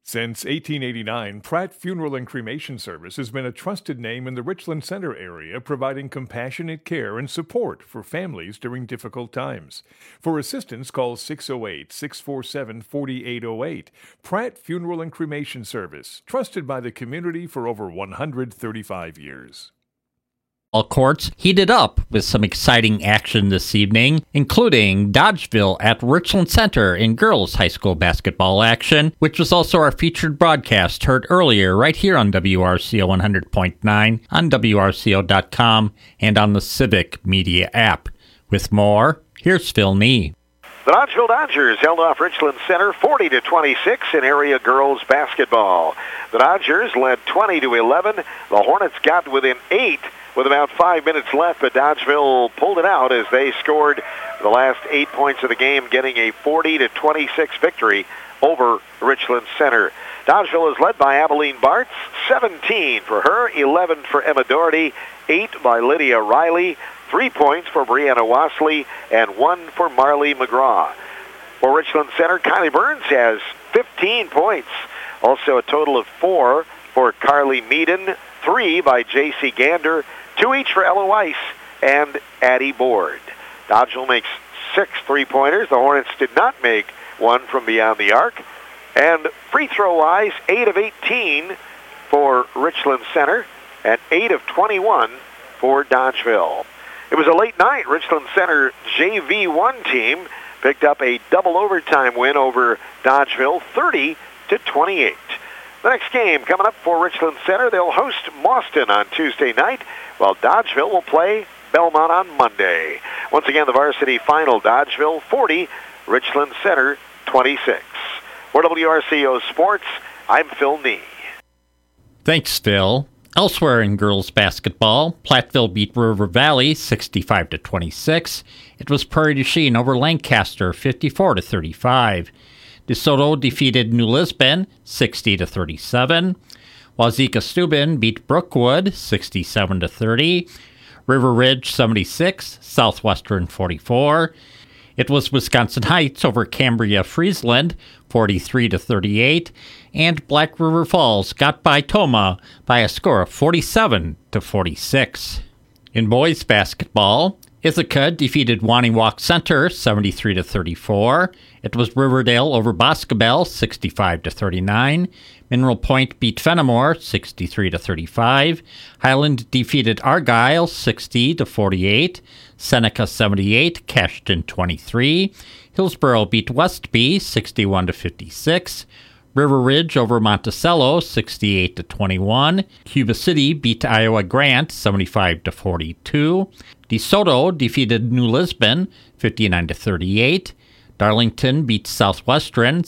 Since 1889, Pratt Funeral and Cremation Service has been a trusted name in the Richland Center area, providing compassionate care and support for families during difficult times. For assistance, call 608-647-4808. Pratt Funeral and Cremation Service, trusted by the community for over 135 years. All courts heated up with some exciting action this evening, including Dodgeville at Richland Center in girls high school basketball action, which was also our featured broadcast heard earlier right here on WRCO 100.9, on WRCO.com, and on the Civic Media app. With more, here's Phil Nee. The Dodgeville Dodgers held off Richland Center 40-26 in area girls basketball. The Dodgers led 20-11. The Hornets got within 8 with about 5 minutes left, but Dodgeville pulled it out as they scored the last 8 points of the game, getting a 40-26 victory over Richland Center. Dodgeville is led by Abilene Bartz, 17 for her, 11 for Emma Doherty, 8 by Lydia Riley, 3 points for Brianna Wasley, and 1 for Marley McGraw. For Richland Center, Kylie Burns has 15 points. Also a total of 4 for Carly Meaden, 3 by J.C. Gander, 2 each for Ella Weiss and Addie Board. Dodgeville makes 6 3-pointers. The Hornets did not make one from beyond the arc. And free throw-wise, 8 of 18 for Richland Center and 8 of 21 for Dodgeville. It was a late night. Richland Center JV1 team picked up a double overtime win over Dodgeville, 30-28. The next game coming up for Richland Center, they'll host Mauston on Tuesday night, while Dodgeville will play Belmont on Monday. Once again, the varsity final, Dodgeville 40, Richland Center 26. For WRCO Sports, I'm Phil Nee. Thanks, Phil. Elsewhere in girls basketball, Platteville beat River Valley 65-26. It was Prairie du Chien over Lancaster 54-35. DeSoto defeated New Lisbon 60-37. Wazeeka Steuben beat Brookwood 67-30. River Ridge 76, Southwestern 44. It was Wisconsin Heights over Cambria Friesland 43-38, and Black River Falls got by Tomah by a score of 47-46. In boys basketball, Ithaca defeated Waniwak Center 73-34. It was Riverdale over Boscobel 65-39. Mineral Point beat Fenimore 63-35. Highland defeated Argyle 60-48. Seneca 78, Cashton 23. Hillsborough beat Westby 61-56. River Ridge over Monticello 68-21. Cuba City beat Iowa Grant 75-42. DeSoto defeated New Lisbon 59-38. Darlington beat Southwestern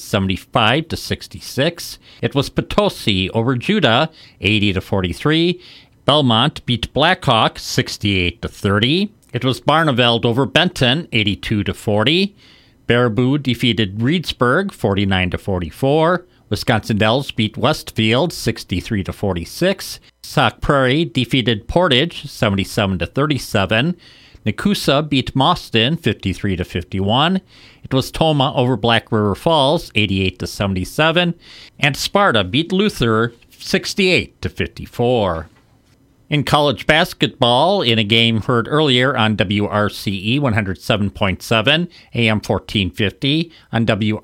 75-66. It was Potosi over Judah 80-43. Belmont beat Blackhawk 68-30. It was Barneveld over Benton 82-40. Baraboo defeated Reedsburg 49-44. Wisconsin Dells beat Westfield 63-46. Sauk Prairie defeated Portage 77-37. Nakusa beat Mauston 53-51. It was Tomah over Black River Falls 88-77. And Sparta beat Luther 68-54. In college basketball, in a game heard earlier on WRCE 107.7, AM 1450, on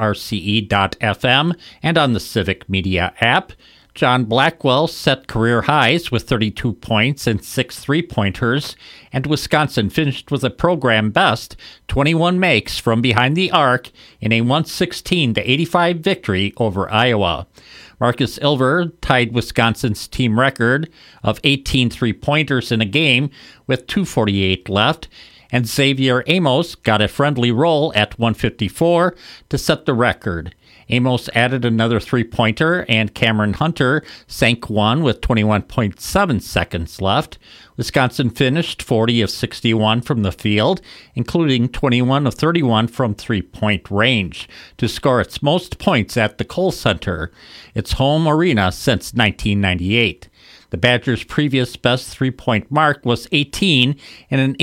WRCE.FM, and on the Civic Media app, John Blackwell set career highs with 32 points and 6 3-pointers, and Wisconsin finished with a program best 21 makes from behind the arc in a 116-85 victory over Iowa. Marcus Ilver tied Wisconsin's team record of 18 3-pointers in a game with 2:48 left, and Xavier Amos got a friendly roll at 154 to set the record. Amos added another 3-pointer, and Cameron Hunter sank one with 21.7 seconds left. Wisconsin finished 40 of 61 from the field, including 21 of 31 from three-point range, to score its most points at the Kohl Center, its home arena since 1998. The Badgers' previous best three-point mark was 18 in an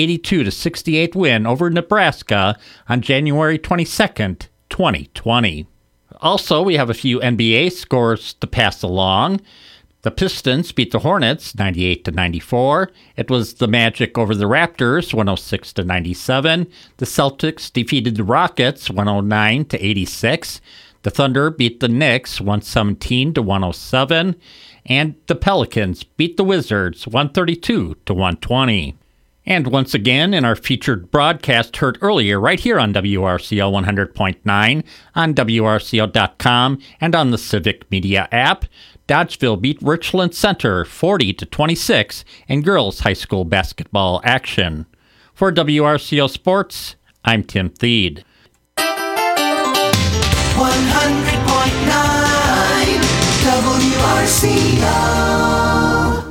82-68 win over Nebraska on January 22, 2020. Also, we have a few NBA scores to pass along. The Pistons beat the Hornets 98-94. It was the Magic over the Raptors 106-97. The Celtics defeated the Rockets 109-86. The Thunder beat the Knicks 117-107. And the Pelicans beat the Wizards 132-120. And once again, in our featured broadcast heard earlier right here on WRCL 100.9, on WRCL.com, and on the Civic Media app, Dodgeville beat Richland Center 40-26 in girls high school basketball action. For WRCL Sports, I'm Tim Thede. 100.9 WRCL.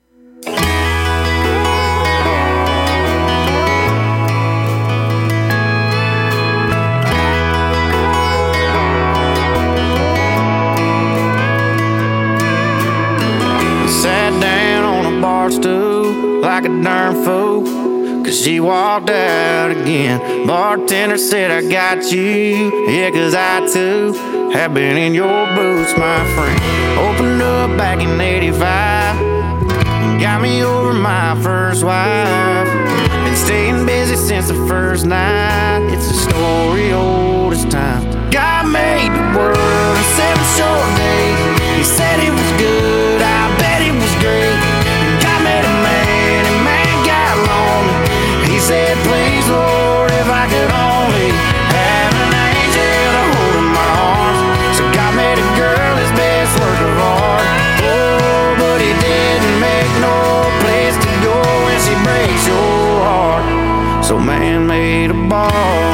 Sat down on a bar stool like a darn fool, 'cause she walked out again. Bartender said, I got you, yeah, 'cause I too have been in your boots, my friend. Opened up back in 85, got me over my first wife. Been staying busy since the first night, it's a story old as time. God made the world in 7 short days, he said it was good, I bet it was great. God made a man and man got lonely. He said, please, Lord, if I could only have an angel to hold in my arms. So God made a girl his best work of art. Oh, but he didn't make no place to go when she breaks your heart. So man made a ball.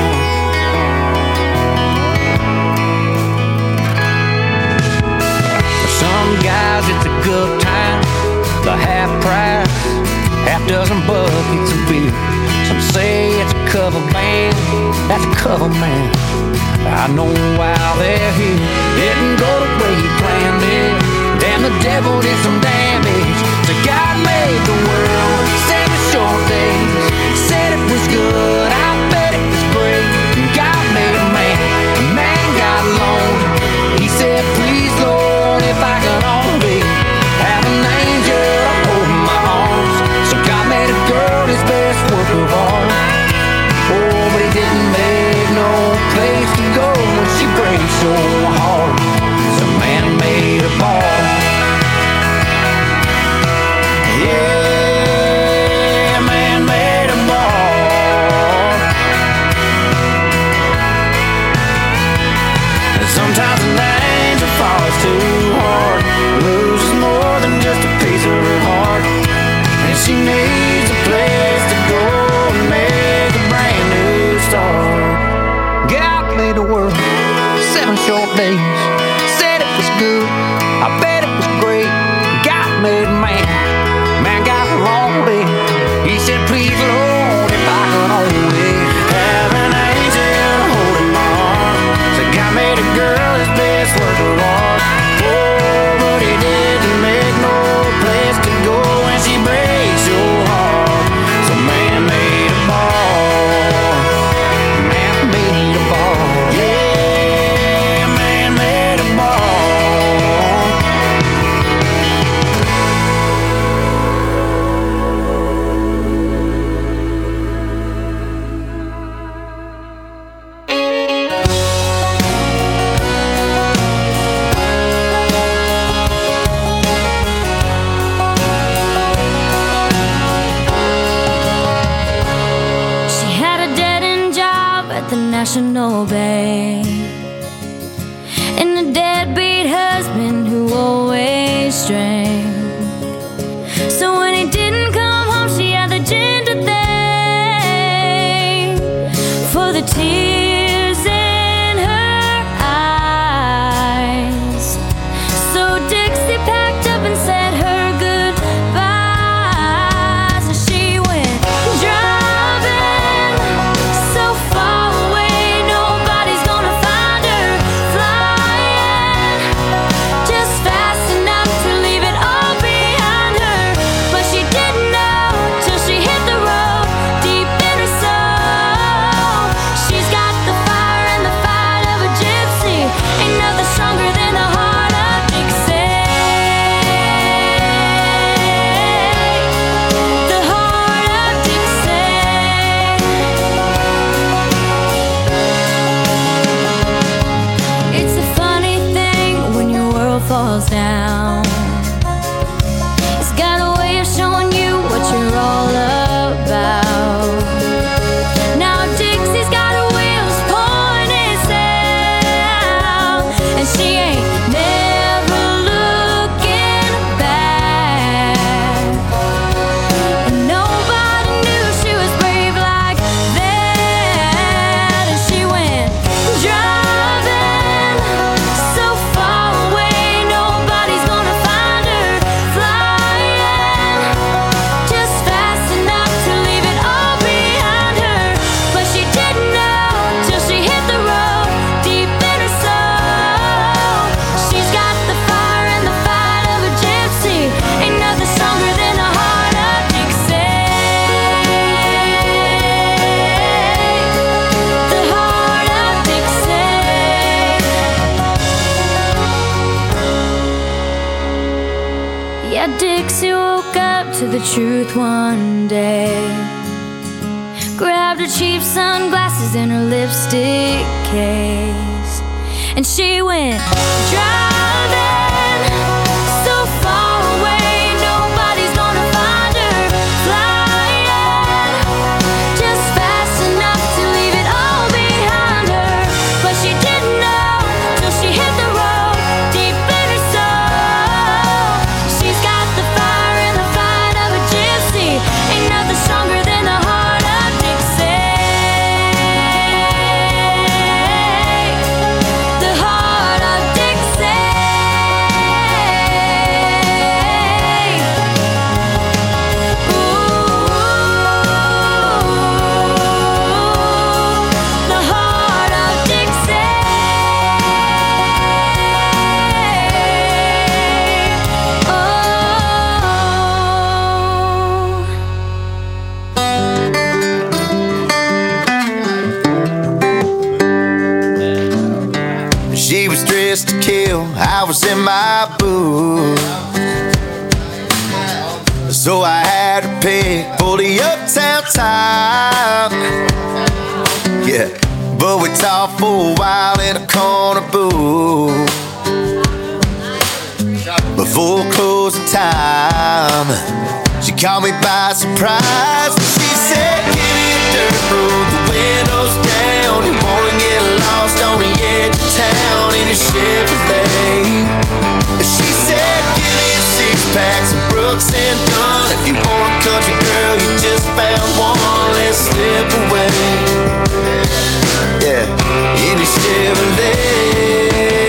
Some guys it's a good time, the half price, half dozen buckets of beer. Some say it's a cover band, that's a cover man. I know why they're here. Didn't go the way you planned it, damn the devil did some damage. So God made the world 7 short days, said it was good, I bet it was great. God made a man got lonely. He said, please, Lord, if I could only have an angel to hold in my arms. So God made a girl his best work of art. Oh, but he didn't make no place to go when she breaks your heart. So man made a ball. Yeah, man made a ball. And sometimes an angel falls too hard, loses more than just a piece of her heart, and she needs a place to go and make a brand new start. God made the world 7 short days, said it was good, I bet it was great. God made man got lonely. He said, please, Lord, if I could only have an angel to hold in my arms. So God made a girl his best work of art. Oh, but he didn't make no place to go when she breaks your heart. So man made a ball. Man made a ball. Yeah, man made a ball. She had a dead-end job at the National Bank, and a deadbeat husband who always drank. So when he didn't come home, she had the gin to thank for the tears in her eyes. So Dixie packed up and said her goodbyes, and she went driving so far away, nobody's gonna find her. Flying just fast enough to leave it Yeah, Dixie woke up to the truth one day. Grabbed her cheap sunglasses and her lipstick case, and she went driving so far away, nobody's gonna find her. Flying just fast enough to leave it all behind her. But she didn't know till she hit the road deep in her soul. She's got the fire and the fight of a gypsy. Ain't nothing stronger than the heart of Dixie. The heart of Dixie. Ooh, the heart of Dixie. Oh. She was dressed to kill, I was in my booth. So I had to pick for the uptown time. Yeah, but we talked for a while in a corner booth before closing time. She caught me by surprise. She said, give me a dirt road, the windows down. You wanna get lost on the edge of town in a Chevrolet. She said, give me a six-pack, some Brooks and Dunn. If you want a country girl, you just found one, let's slip away. Yeah, in a Chevrolet.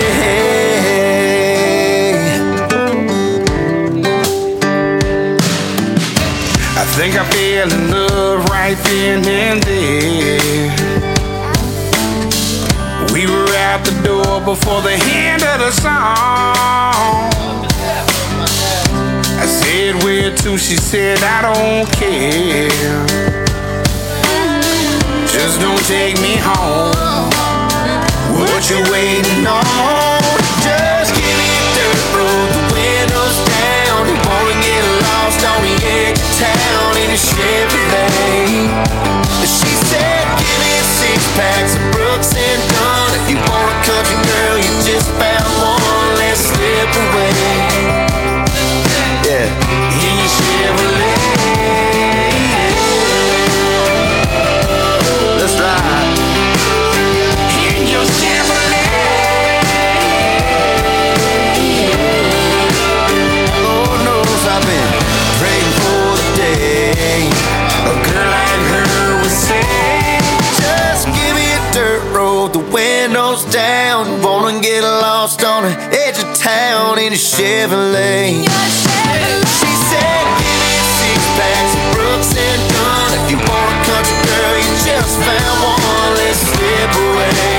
I think I fell in love right then and there. We were out the door before the end of the song. I said, where to? She said, I don't care. Just don't take me home. What you waiting on? Just give me a dirt road, the windows down. You wanna get lost on the edge of town in a Chevrolet. She said, give me a six-pack, some Brooks and Dunn. If you want a country girl, you just found one, let's slip away. Yeah, in a Chevrolet. Let's ride in your Chevrolet. Lord knows I've been praying for the day a girl like her would say, just give me a dirt road, the windows down. Wanna get lost on the edge of town in a Chevrolet. She said, give me a six-pack, some Brooks and Dunn. If you want a country girl, you just found one, let's slip away.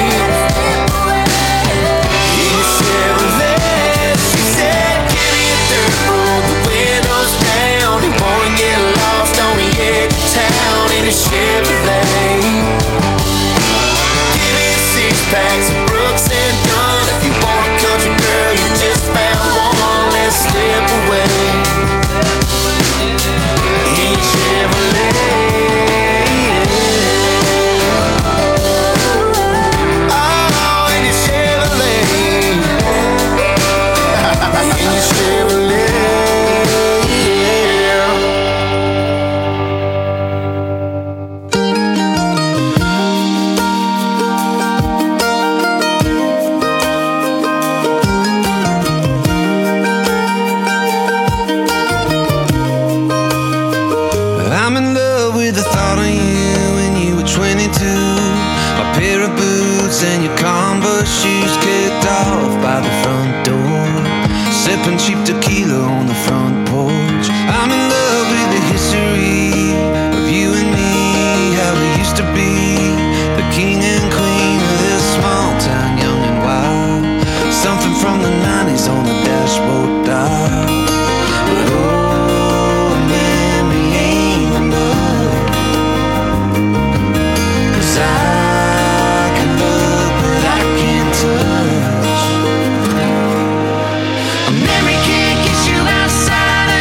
In a Chevrolet. She said, give me a dirt road, the windows down. You wanna get lost on the edge of town in a Chevrolet. Give me a six-pack, some Brooks and Dunn. If you want a country girl, you just found one, let's slip away. In a Chevrolet. Oh, in a Chevrolet. In a Chevrolet. I'm in love with the thought of you when you were 22. A pair of boots and your Converse shoes kicked off by the front door. Sipping cheap tequila on the front porch. I'm in love with the history of you and me, how we used to be the king and queen of this small town, young and wild. Something from the 90s on the dashboard dial. But oh, memory ain't enough. 'Cause I can look, but I can't touch. A memory can't get you outside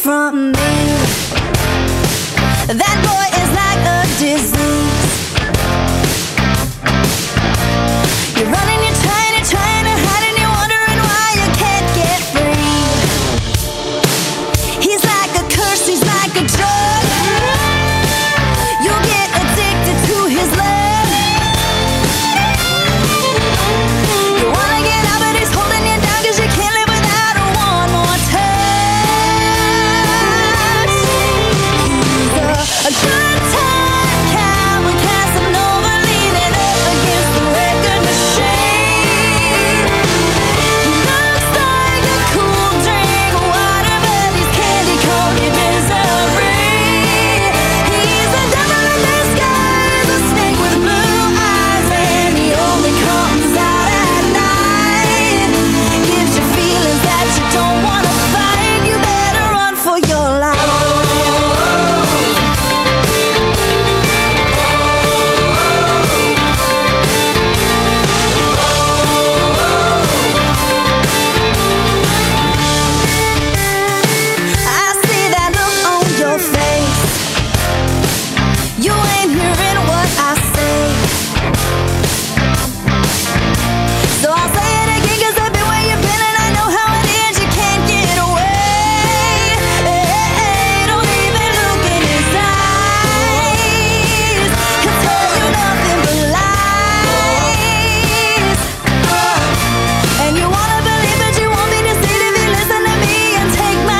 from me. That boy is like a disease. You're running, you're trying to hide, and you're wondering why you can't get free. He's like a curse, he's like a drug. You'll get addicted to his love. You wanna get out, but he's holding you down, 'cause you can't live without one more touch. He's a good time cowboy, Casanova, leaning up against the record machine. He looks like a cool drink of water, but he's candy-coated misery. He's a devil in disguise, a snake with blue eyes, and he only comes out at night. Gives you feelings that you don't wanna fight. You better run for your life. I see that look on your face. You ain't hearing what I say. So I'll say it again, 'cause I've been where you've been, and I know how it is. You can't get away. Don't even look in his eyes. He'll tell you nothing but lies. And you wanna believe, but you won't be deceived if you listen to me and take my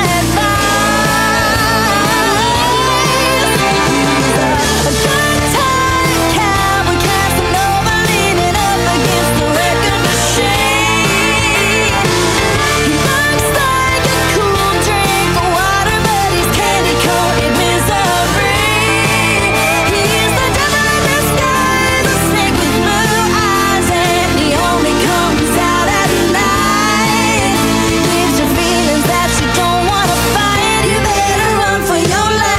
advice. A good time cowboy, Casanova, leaning up against the record machine. He looks like a cool drink of water, but he's candy-coated misery. He's the devil in disguise, a snake with blue eyes, and he only comes out at night. Gives you feelings that you don't wanna fight. You better run for your life.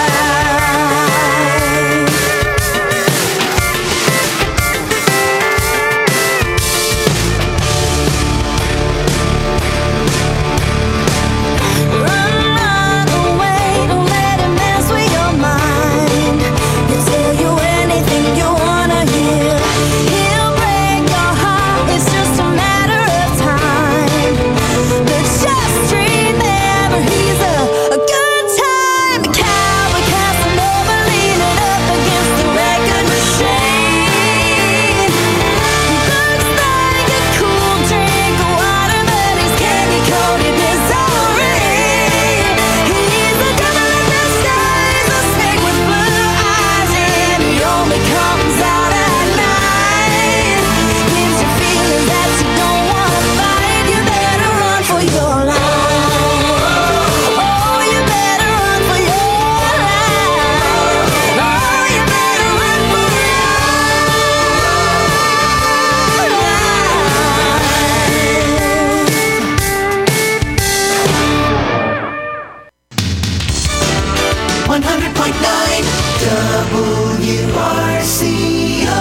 'Run away, don't let him mess with your mind. He'll tell you anything you wanna hear. He'll break your heart, it's just a matter of time. But just remember, he's a good time cowboy, Casanova, leaning up against the record machine. He looks like a cool drink of water, but he's candy-coated misery. He's the devil in disguise, a snake with blue eyes, and he only comes out at night. Gives you feelings that you don't wanna fight. You better run for your life. Oh, you better run for your life. Oh, you better run for your life. 100.9 WRCO.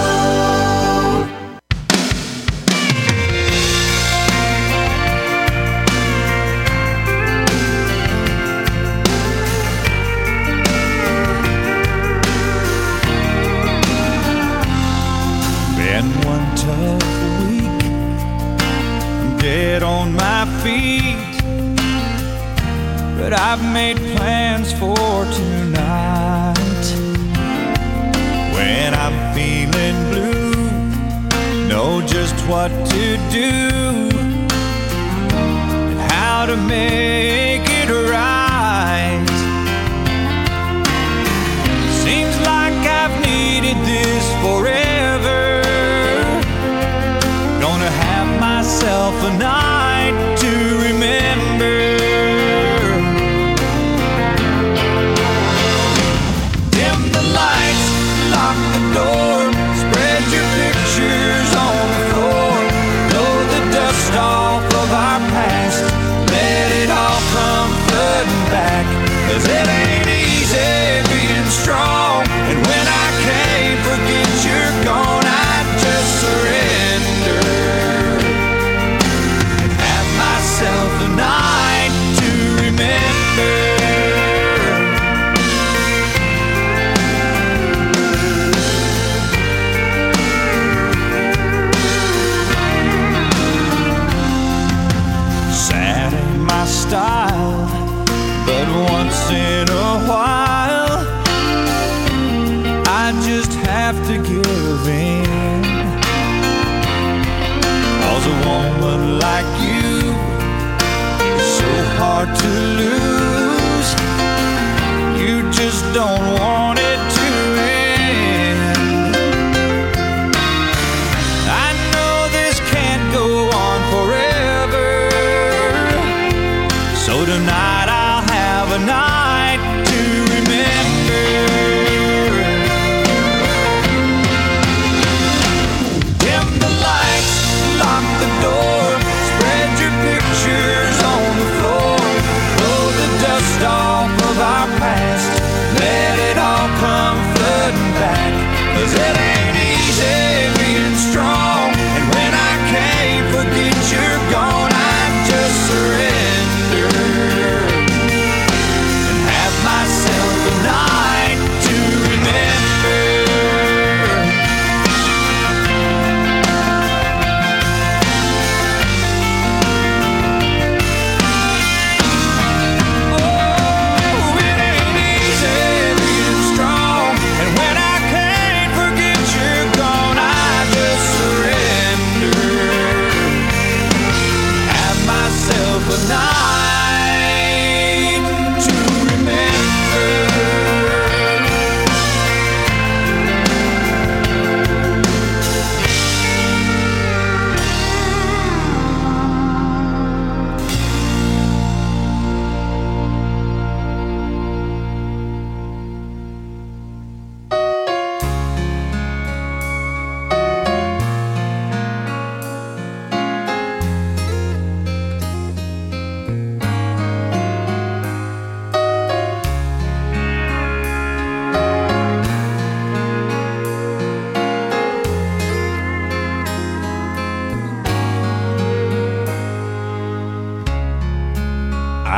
Been one tough week, I'm dead on my feet, but I've made plans for tonight. When I'm feeling blue, know just what to do and how to make it right. Seems like I've needed this forever. Gonna have myself a night to remember. Dim the lights, lock the door, spread your pictures on the floor. Blow the dust off of our past, let it all come flooding back. 'Cause it ain't easy being strong, and when I can't forget you're gone, I just surrender.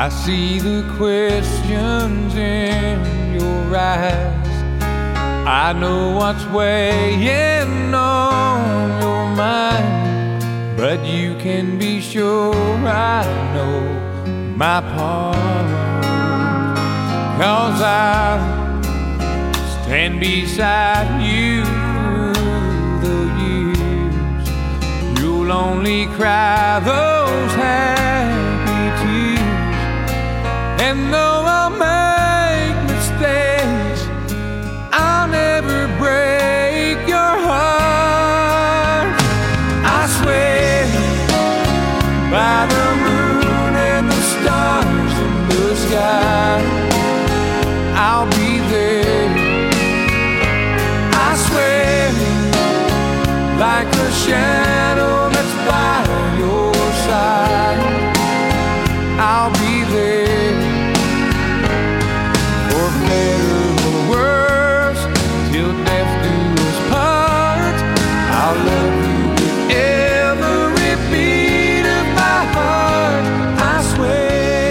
I see the questions in your eyes. I know what's weighing on your mind, but you can be sure I know my part. 'Cause I stand beside you through the years. You'll only cry those happy tears. And though I'll make mistakes, I'll never break your heart. I swear by the moon and the stars in the sky, I'll be there. I swear like a shadow that's by your side, I'll be there. For better or worse, till death do us part, I'll love you with every beat of my heart. I swear.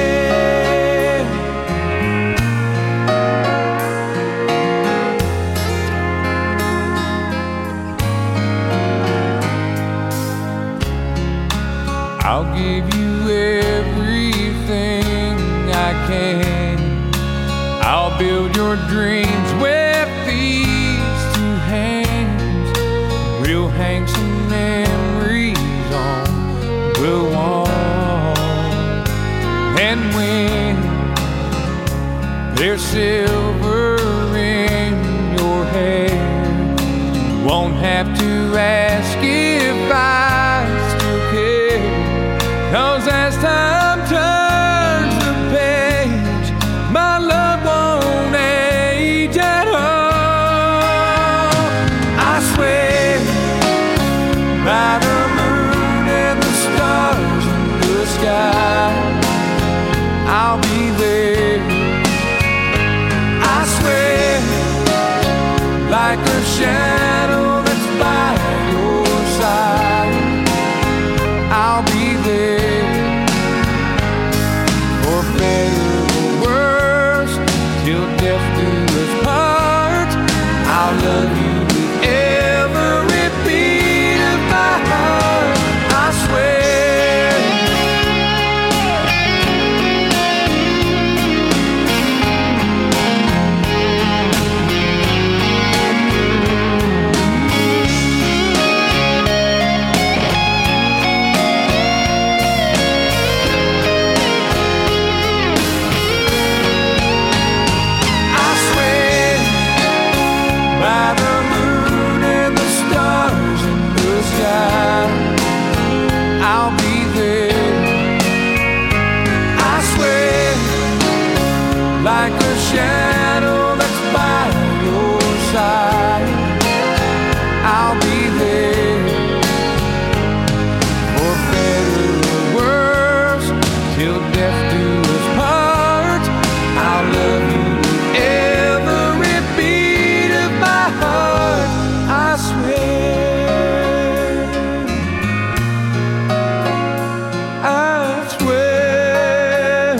I'll give you everything I can. I'll build your dreams with these two hands. We'll hang some memories on the wall. And when there's silver in your hair, you won't have to ask if I still care. 'Cause as time turns the page, my love won't age at all. I swear by the moon and the stars in the sky, I'll be there. I swear like a shadow that's by your side, I'll be there. For better or worse, till death do us part, I'll love you with every beat of my heart. I swear. By the moon and the stars in the sky, I'll be there. I swear like a shadow that's by your side, I'll be there. For better or worse, till death do us part, I'll love you with every beat of my heart. I swear, I swear.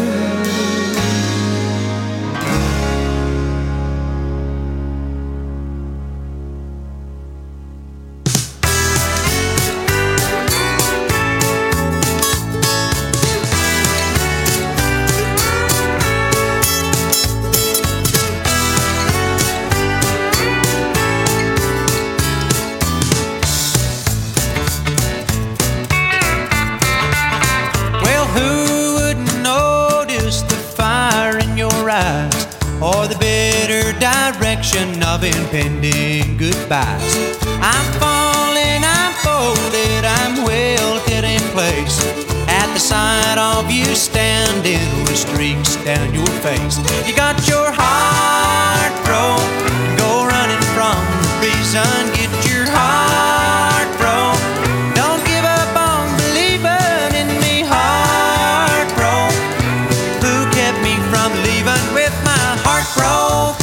Well, who wouldn't notice the fire in your eyes, or the bitter direction of impending goodbyes? I'm falling, I'm folded, I'm welded in place at the sight of you standing with streaks down your face. You got your heart broke, go running from the reason. Get your heart broke, don't give up on believing in me. Heart broke, who kept me from leaving with my heart broke?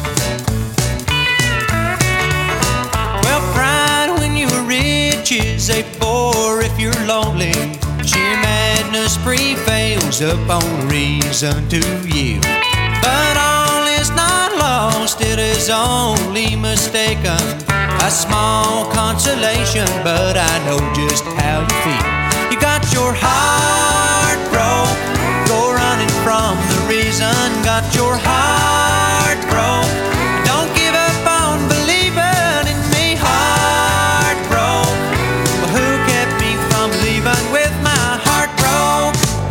Well, pride when you're rich is a bore if you're lonely. Sheer madness prevails shows up on reason to yield. But all is not lost, it is only mistaken. A small consolation, but I know just how you feel. You got your heart broke, go running from the reason. Got your heart broke, don't give up on believing in me. Heart broke, well, who kept me from leaving with my heart broke?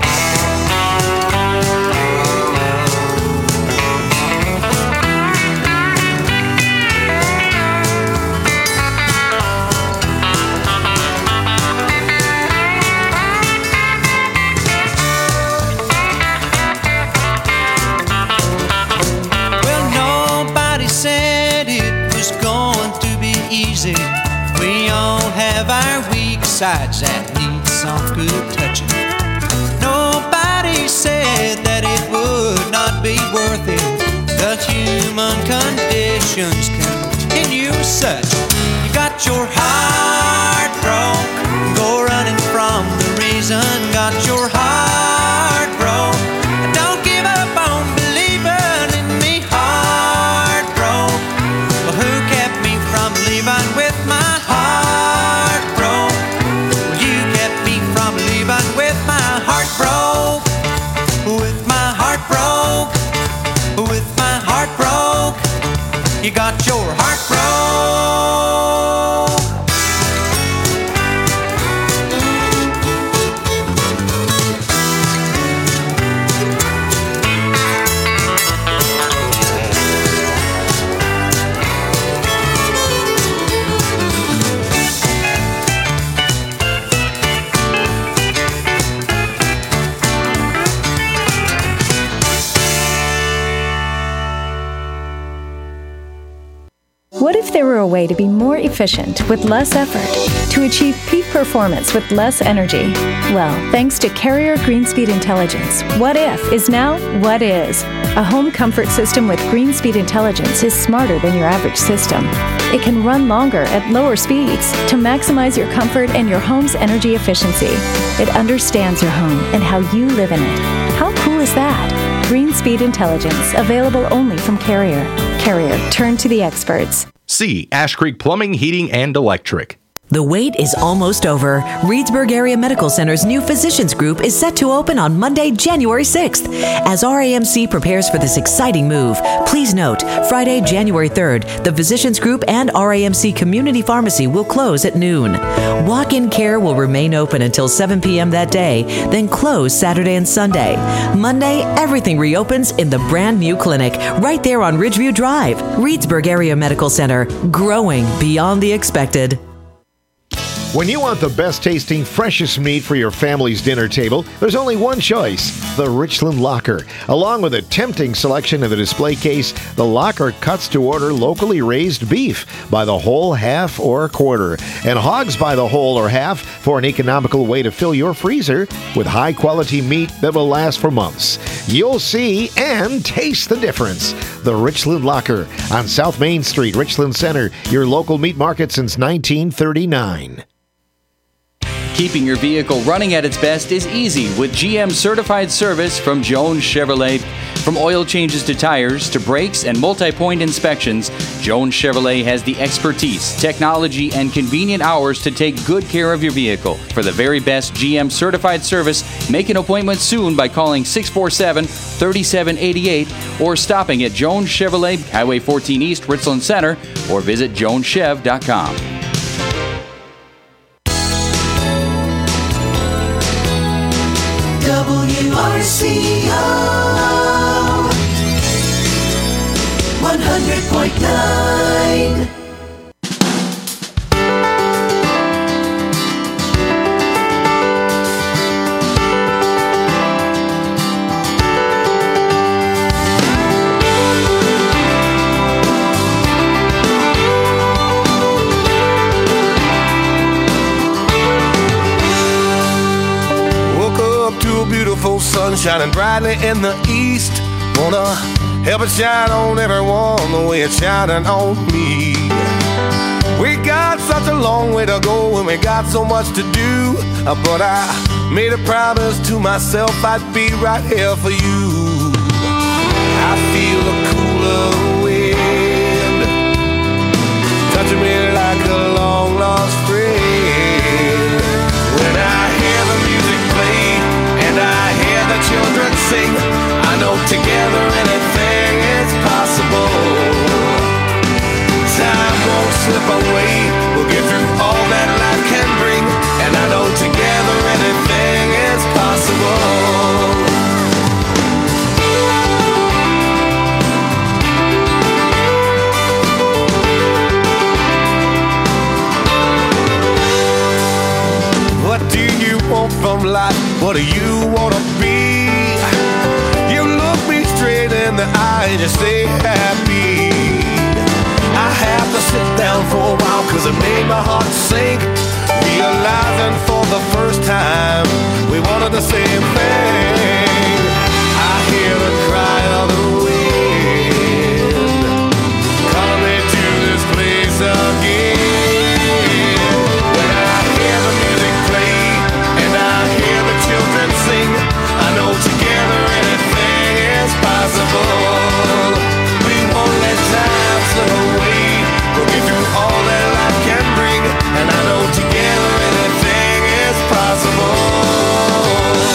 We all have our weak sides that need some good touching. Nobody said that it would not be worth it. The human conditions continue such. You got your heart broke, go running from the reason. Got your heart broke, don't give up on believing in me. Heart broke, well, who kept me from leaving with my heart broke? Well, you kept me from leaving with my heart broke. With my heart broke. With my heart broke. You got your heart broke. What if there were a way to be more efficient with less effort, to achieve peak performance with less energy? Well, thanks to Carrier Greenspeed Intelligence, What If is now What Is. A home comfort system with Greenspeed Intelligence is smarter than your average system. It can run longer at lower speeds to maximize your comfort and your home's energy efficiency. It understands your home and how you live in it. How cool is that? Greenspeed Intelligence, available only from Carrier. Carrier, turn to the experts. C. Ash Creek Plumbing, Heating, and Electric. The wait is almost over. Reedsburg Area Medical Center's new Physicians Group is set to open on Monday, January 6th. As RAMC prepares for this exciting move, please note, Friday, January 3rd, the Physicians Group and RAMC Community Pharmacy will close at noon. Walk-in care will remain open until 7 p.m. that day, then close Saturday and Sunday. Monday, everything reopens in the brand new clinic right there on Ridgeview Drive. Reedsburg Area Medical Center, growing beyond the expected. When you want the best tasting, freshest meat for your family's dinner table, there's only one choice, the Richland Locker. Along with a tempting selection of the display case, the Locker cuts to order locally raised beef by the whole, half, or quarter, and hogs by the whole or half for an economical way to fill your freezer with high-quality meat that will last for months. You'll see and taste the difference. The Richland Locker on South Main Street, Richland Center, your local meat market since 1939. Keeping your vehicle running at its best is easy with GM certified service from Jones Chevrolet. From oil changes to tires to brakes and multi-point inspections, Jones Chevrolet has the expertise, technology, and convenient hours to take good care of your vehicle. For the very best GM certified service, make an appointment soon by calling 647-3788 or stopping at Jones Chevrolet, Highway 14 East, Richland Center, or visit joneschev.com. WRCO 100.9. Sun shining brightly in the east. Wanna help it shine on everyone the way it's shining on me. We got such a long way to go and we got so much to do. But I made a promise to myself I'd be right here for you. I feel the cool of the wind touching me like a long lost friend. When I hear the music play and I hear the children sing, I know together anything is possible. Time won't slip away, we'll get through all that life can bring, and I know together anything is possible. What do you want from life? What do you want to be? You look me straight in the eye and you say happy. I have to sit down for a while cause it made my heart sink, realizing for the first time we wanted the same thing. I hear the cry of the wind calling me to this place again. When I hear the music play and I hear the children sing, I know together anything is possible. We won't let time slip away, we'll get through all that life can bring, and I know together anything is possible.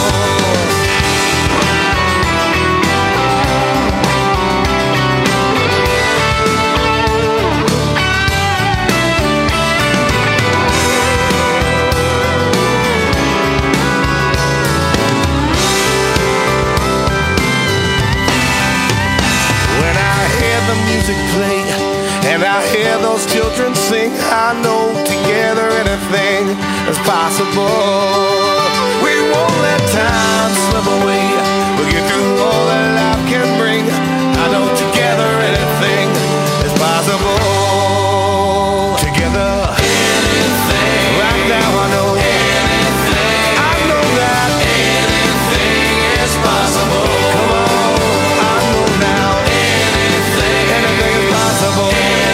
When I hear the music play and I hear those children sing, I know together anything is possible. We won't let time slip away, we'll get through all that life can bring. I know together anything is possible. Together, anything. Right now I know anything. I know that anything is possible. Come on, I know now anything is possible.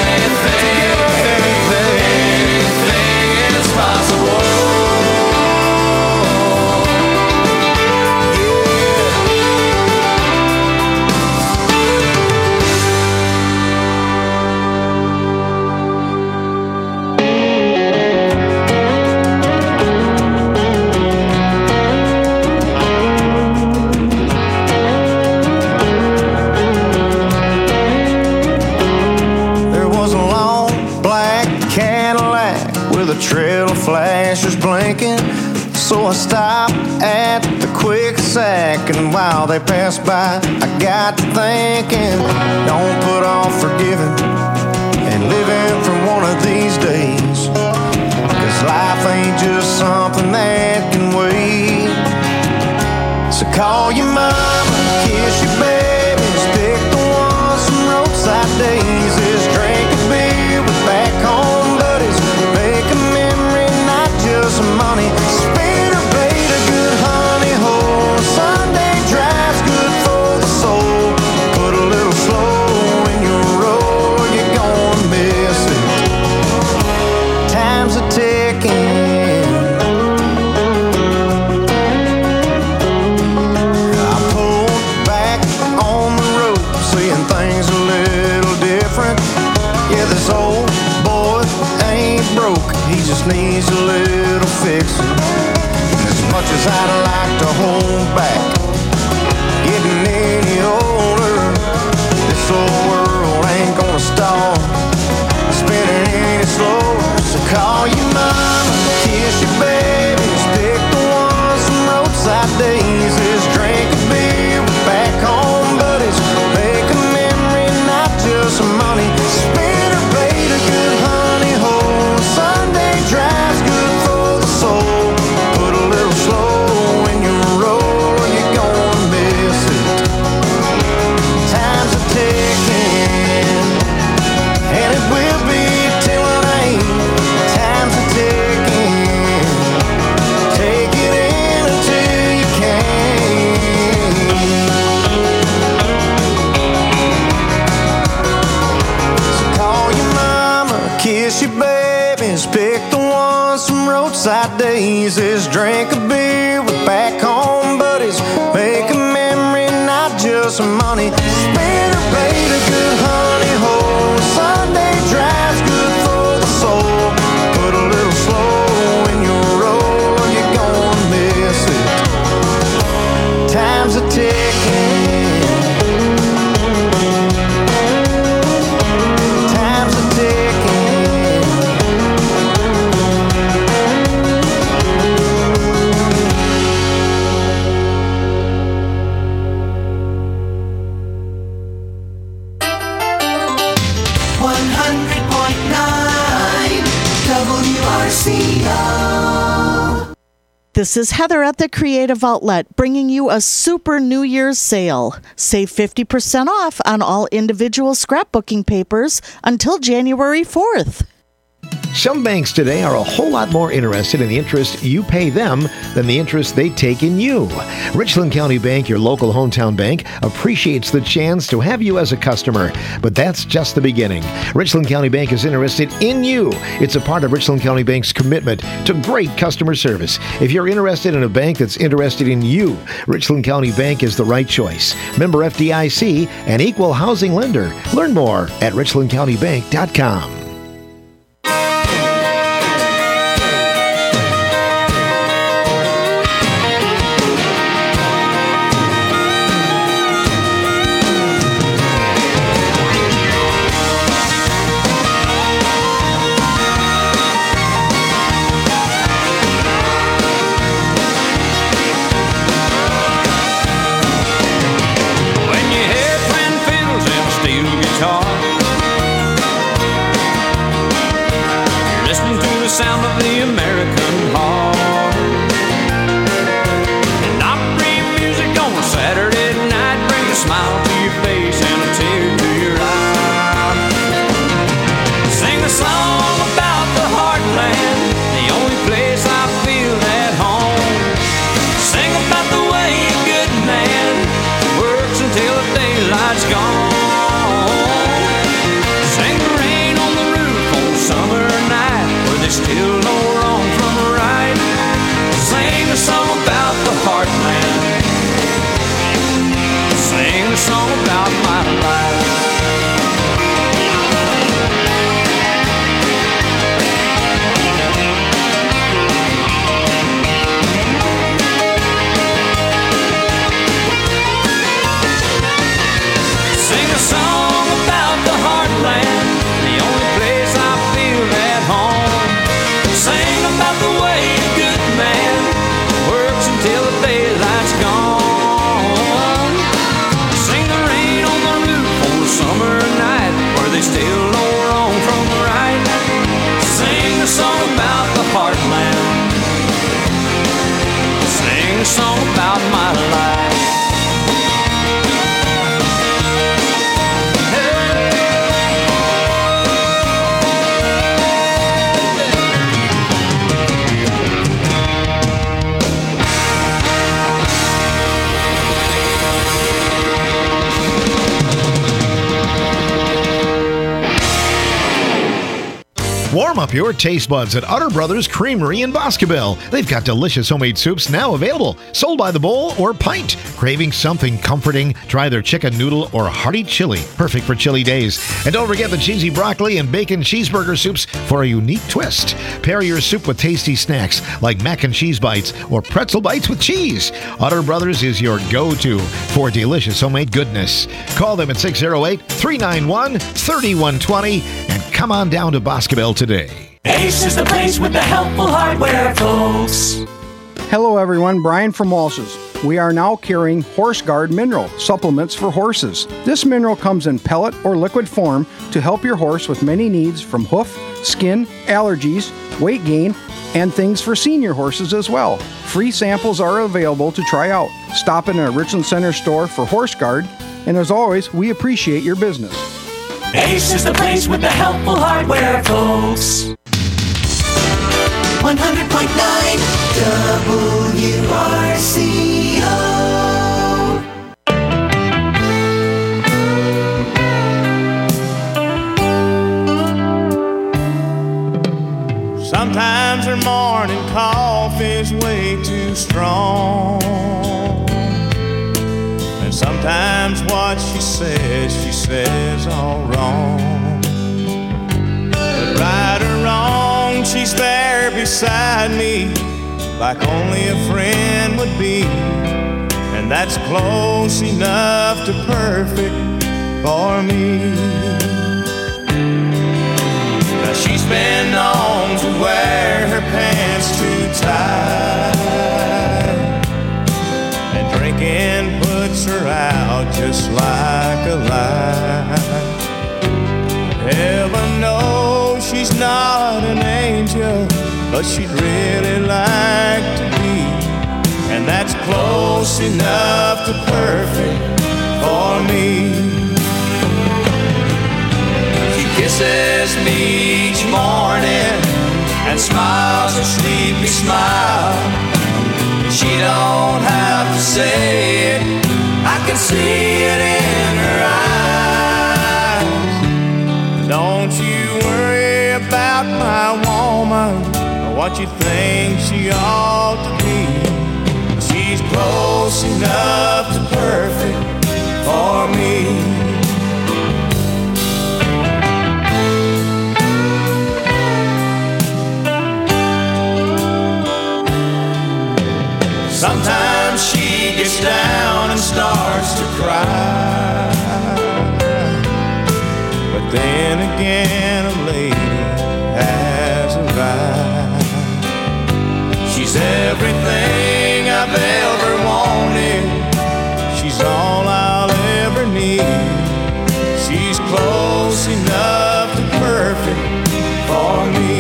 There was a long black Cadillac with a trail of flashers blinking. So I stopped at the quick sack, and while they passed by, I got to thinking, don't put off forgiving and living for one of these days, 'cause life ain't just something that can wait. So call your mama, kiss your babies, pick the ones from roadside daisies, drink a beer with back home buddies, make a memory, not just money. Speed or bait, a good honey hole, Sunday drive's good for the soul. Put a little slow in your roll, you're gonna miss it. Time's a ticking. I pulled back on the road, seeing things a little different. Yeah, this old boy ain't broke, he just needs a little fixing. fireside days is drink a beer with back home buddies. Make a memory, not just money. Spend or play a good honey hole. Sunday drive's good for the soul. Put a little slow in your roll or you're gonna miss it. Time's a ticking. Time's a ticking. 100.9 WRCO. This is Heather at the Creative Outlet, bringing you a super New Year's sale. Save 50% off on all individual scrapbooking papers until January 4th. Some banks today are a whole lot more interested in the interest you pay them than the interest they take in you. Richland County Bank, your local hometown bank, appreciates the chance to have you as a customer, but that's just the beginning. Richland County Bank is interested in you. It's a part of Richland County Bank's commitment to great customer service. If you're interested in a bank that's interested in you, Richland County Bank is the right choice. Member FDIC, an equal housing lender. Learn more at richlandcountybank.com. Sound of the American heart. And opry music on a Saturday night brings a smile to your face and a tear to your eye. Sing a song about the heartland, the only place I feel at home. Sing about the way a good man works until the daylight's gone. Sing the rain on the roof on a summer night. There's still no wrong from right. Sing a song about the heartland. Sing a song about my life. Sing a song about the heartland, the only place I feel at home. Sing about the way a good man works until the daylight's gone. Sing the rain on the roof on a summer night where there's still no wrong from right. Sing a song about the heartland. Sing a song about my life. Warm up your taste buds at Utter Brothers Creamery in Boscobel. They've got delicious homemade soups now available, sold by the bowl or pint. Craving something comforting? Try their chicken noodle or hearty chili, perfect for chilly days. And don't forget the cheesy broccoli and bacon cheeseburger soups for a unique twist. Pair your soup with tasty snacks like mac and cheese bites or pretzel bites with cheese. Utter Brothers is your go-to for delicious homemade goodness. Call them at 608-391-3120 and come on down to Boscobel today. Ace is the place with the helpful hardware, folks. Hello everyone, Brian from Walsh's. We are now carrying Horse Guard Mineral supplements for horses. This mineral comes in pellet or liquid form to help your horse with many needs from hoof, skin, allergies, weight gain, and things for senior horses as well. Free samples are available to try out. Stop in a Richland Center store for Horse Guard, and as always, we appreciate your business. Ace is the place with the helpful hardware, folks. 100.9 WRCO. Sometimes her morning call off is way too strong. And sometimes what she says all wrong. But right or wrong, she's there beside me, like only a friend would be. And that's close enough to perfect for me. Now she's been known to wear her pants too tight, and drinking puts her out just like a light. Heaven knows she's not an angel, but she'd really like to be. And that's close enough to perfect for me. She kisses me each morning and smiles a sleepy smile. She don't have to say it, I can see it in her eyes. Don't you worry about my woman, or what you think she ought to be. She's close enough to perfect for me. Sometimes she gets down and starts to cry, but then again a lady has arrived. She's everything I've ever wanted, she's all I'll ever need. She's close enough to perfect for me.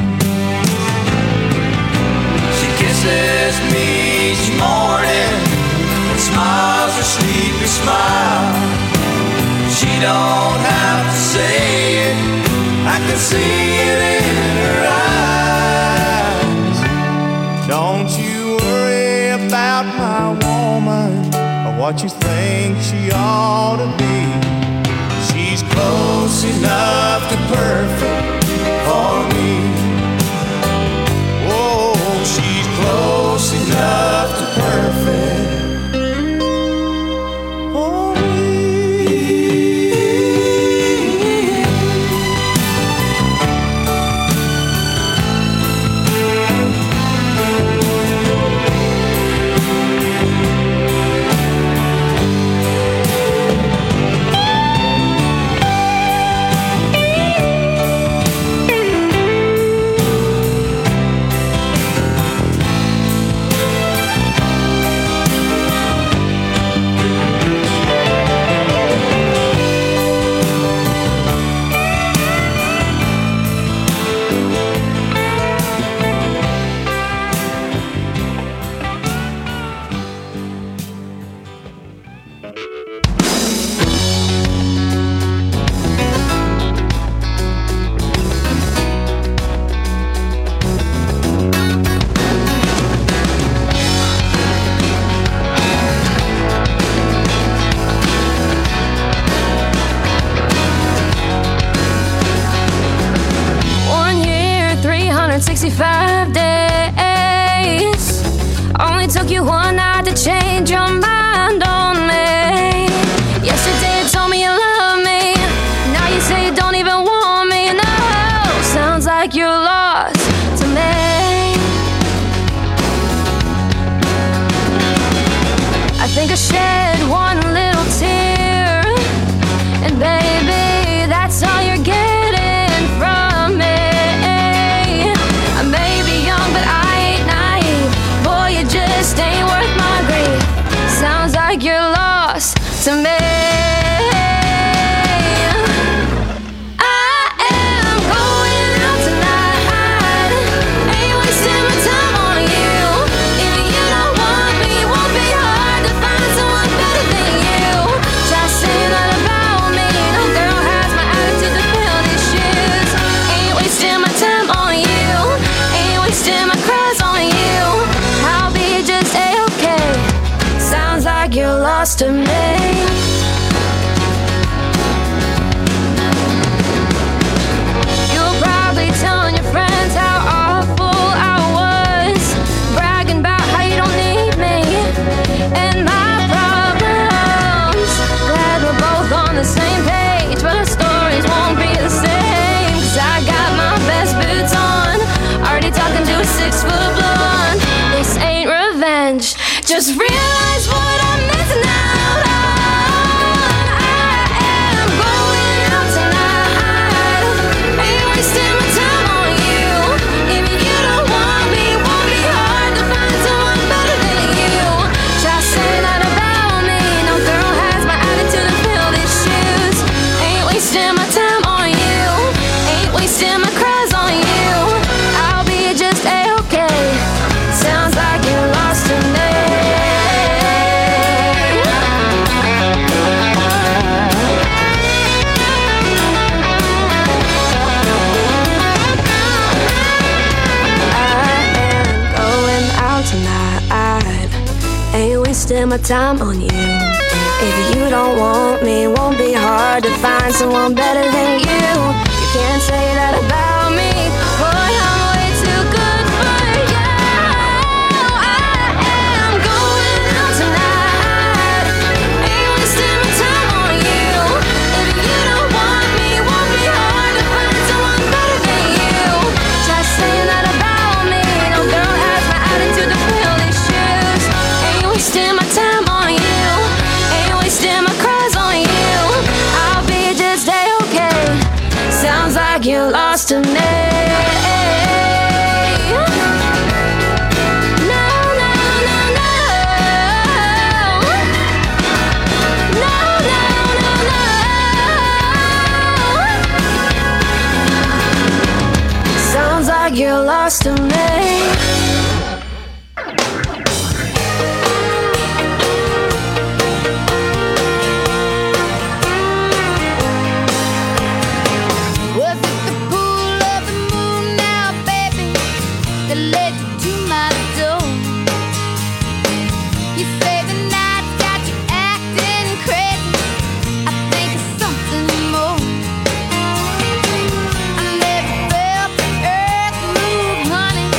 She kisses me each morning and smiles a sleepy smile. She don't have to say it, I can see it in her eyes. Don't you worry about my woman, or what you think she ought to be. She's close enough to perfect for me. Oh, she's close enough to perfect for me. To me, you're probably telling your friends how awful I was. just realize what I'm missing out on. I am going out tonight. Ain't wasting my time on you. If you don't want me, won't be hard to find someone better than you. Try saying that about me. No girl has my attitude to fill these shoes. Ain't wasting my time on you. Ain't wasting my cries on you. I'll be just A-okay. Sounds like you're lost in me. Wasting my time on you. If you don't want me, won't be hard to find someone better than you. You can't say that about me. Boy, I'm way too good for you. I am going out tonight. Ain't wasting my time on you. If you don't want me, won't be hard to find someone better than you. Try saying that about me. No girl has my attitude to fill these shoes. Ain't wasting my time on you. Ain't wasting my cries on you. I'll be just A-okay. Sounds like you're lost to me. Sounds like you're lost to me. Was it the pull of the moon now, baby, that led you to my door? You say the night's got you acting crazy. I think it's something more. I never felt the earth move, honey,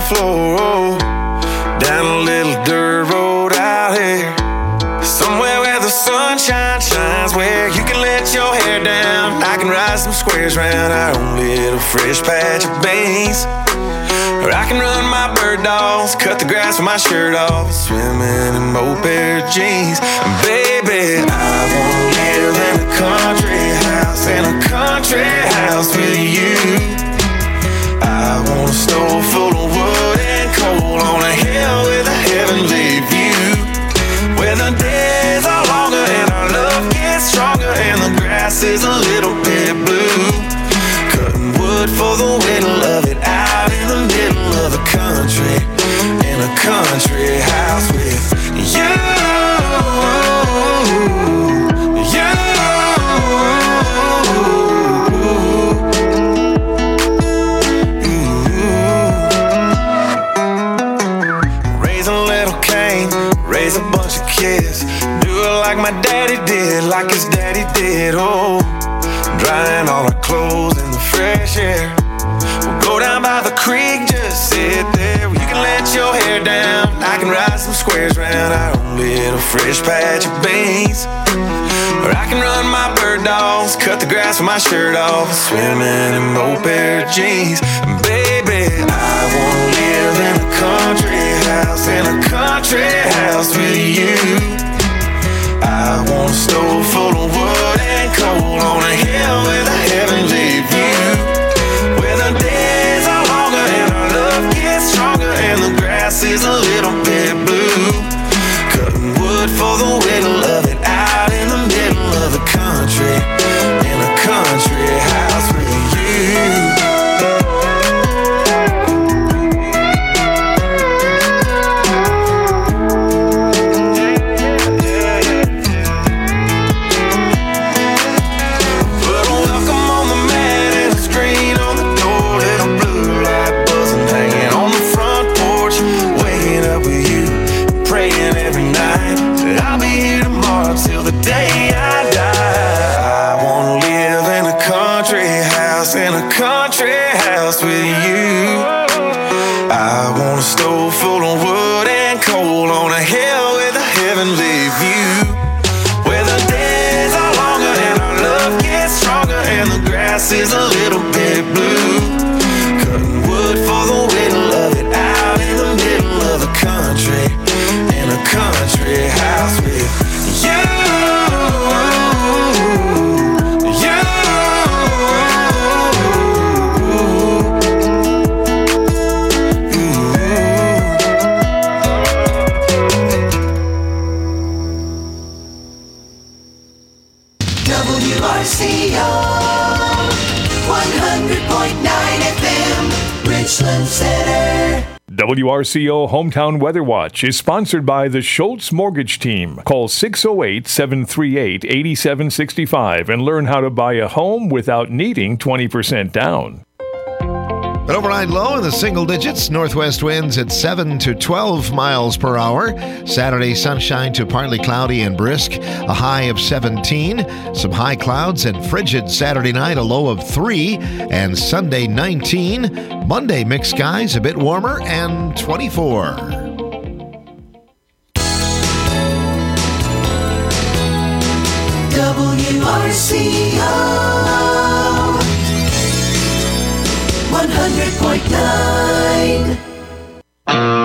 floor. Down a little dirt road out here, somewhere where the sunshine shines, where you can let your hair down. I can ride some squares round our own little fresh patch of beans. Or I can run my bird dogs, cut the grass with my shirt off, swimming in moped pair of jeans. And baby, I wanna live in a country house, in a country house with you. I want a stove full of wood and coal on a hill with a heavenly view, where the days are longer and our love gets stronger and the grass is a little bit blue. Cutting wood for the whittle of it out in the middle of the country, in a country house with you. Raise a bunch of kids, do it like my daddy did, like his daddy did. Oh, drying all our clothes in the fresh air. We'll go down by the creek, just sit there. You can let your hair down, I can ride some squares round our own little fresh patch of beans. Or I can run my bird dogs, cut the grass with my shirt off, swimming in moped pair of jeans. Baby, I wanna live in a country house, in a country house with you. I want a stove full of wood and coal on a hill with a heavenly view, where the days are longer and our love gets stronger and the grass is a little bit blue. Cutting wood for the whittle of it out in the middle of the country, in a country house with you. Stove full of wood and coal on a hill with a heavenly view, where the days are longer and our love gets stronger and the grass is a little bit blue. Cutting wood for the whittle of it out in the middle of the country, in a country house with you. WRCO 100.9 FM, Richland Center. WRCO Hometown Weather Watch is sponsored by the Schultz Mortgage Team. Call 608-738-8765 and learn how to buy a home without needing 20% down. An overnight low in the single digits. Northwest winds at 7 to 12 miles per hour. Saturday, sunshine to partly cloudy and brisk. A high of 17. Some high clouds and frigid Saturday night, a low of 3. And Sunday, 19. Monday, mixed skies, a bit warmer, and 24. WRCO 100.9